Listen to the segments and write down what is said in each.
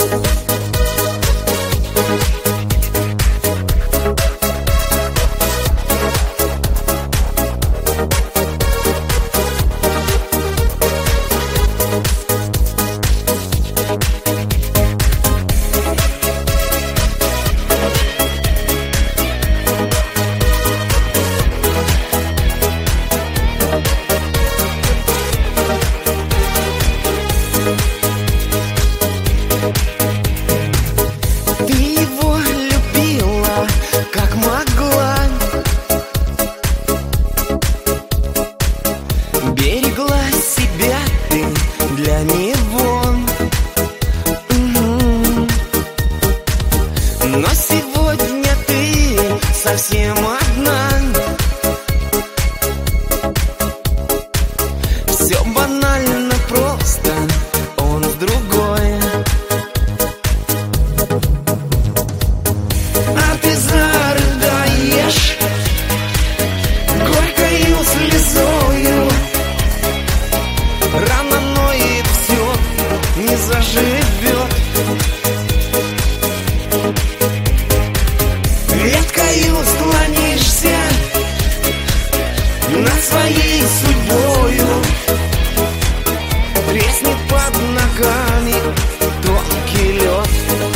Берегла себя ты для него. Но сегодня ты совсем одна. Все банально просто, он с другой. А ты зарыдаешь горькою слезою. Рано ноет, все не заживет. Редкою склонишься над своей судьбою. Треснет под ногами тонкий лед.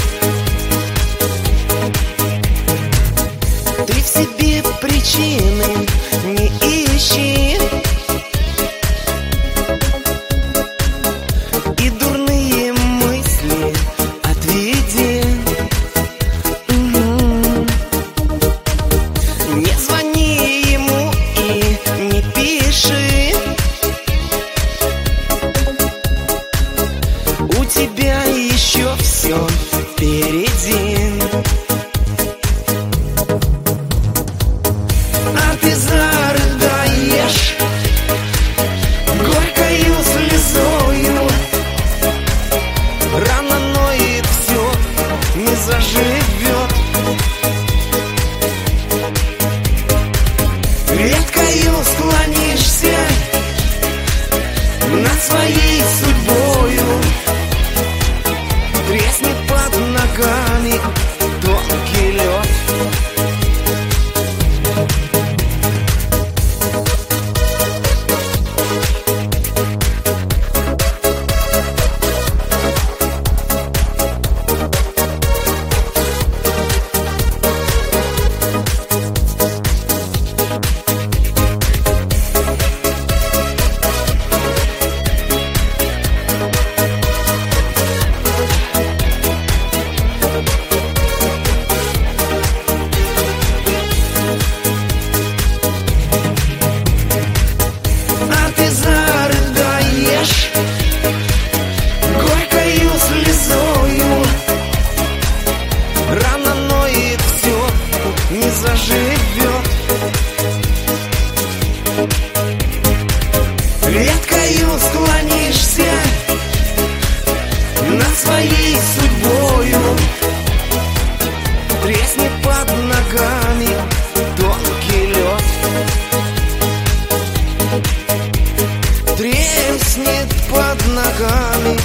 Ты в себе причины не ищи, и дурные мысли отведи. Не звони ему и не пиши. У тебя еще все впереди. А ты зарыдаешь горькою слезою. Рано ноет, все не заживет. Редкою склонишься над своей судьбою. Треснет под ногами тонкий лед. А ты зарыдаешь горькою слезою. Рано ноет, все не заживет. Редкою склонишься над своей судьбою. Треснет под ногами тонкий лед. Треснет под ногами